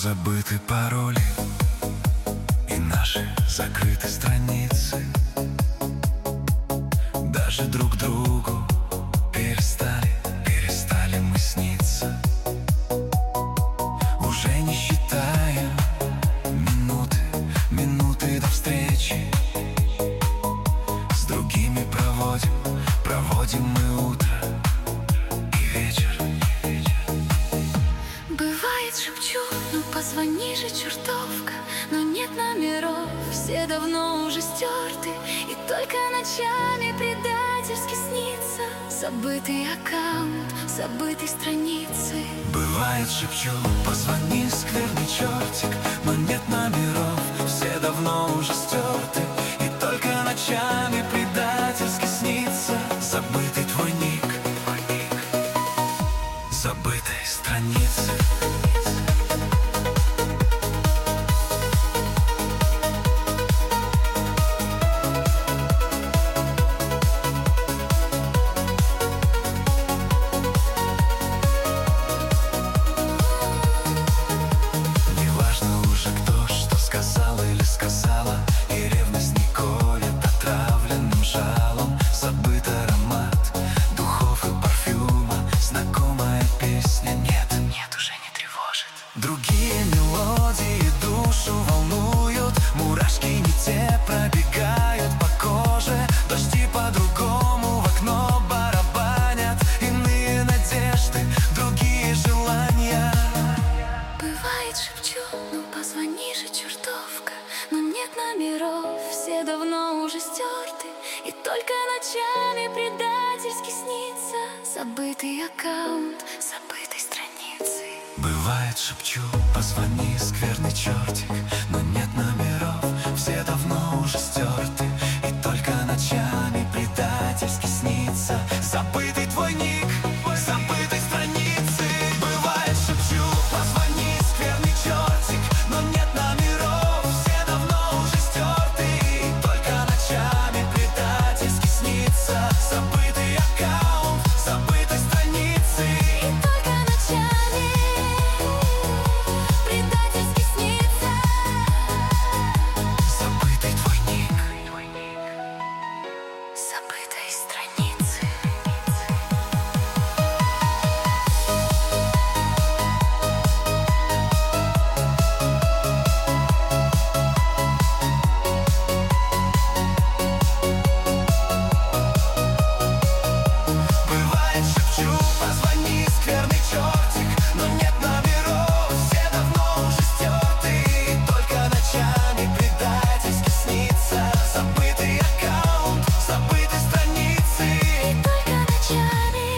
забыты пароли и наши закрыты страницы. Даже друг другу перестали мы сниться. Уже не считаем минуты до встречи. С другими проводим мы утро и вечер. Бывает, шепчу, ну позвони же, чертовка. Но нет номеров, все давно уже стерты, и только ночами предательски снится забытый аккаунт, забытой страницы. Бывает, шепчу, позвони, скверный чертик. Но нет номеров, все давно уже стерты, и только ночами предательски снится забытый твой ник, забытой страницы. И ревность не колет отравленным жалом. Забыт аромат духов и парфюма. Знакомая песня нет, уже не тревожит. Другие мелодии душу волнуют. Мурашки не те пробегают по коже. Дожди по-другому в окно барабанят. Иные надежды, другие желания. Бывает, шепчу, ну позвони же, чертовка. Но нет номеров, все давно уже стерты, и только ночами предательски снится забытый аккаунт, забытой страницы. Бывает, шепчу, позвони, скверный чертик. Но нет номеров, все давно уже стерты, и только ночами предательски снится забытый твой ник, забытой страницы. Бывает, шепчу, позвони, скверный чертик. Но нет номеров, все давно уже стерты, и только ночами предательски снится забытый аккаунт, забытой страницы. И только ночами предательски снится забытый твой ник, забытой страницы. Бывает, шепчу, позвони, скверный чертик. Но нет номеров, все давно уже стерты, и только ночами предательски снится забытый аккаунт, забытой страницы. И только ночами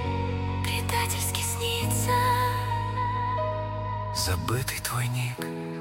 предательски снится Забытый твой ник.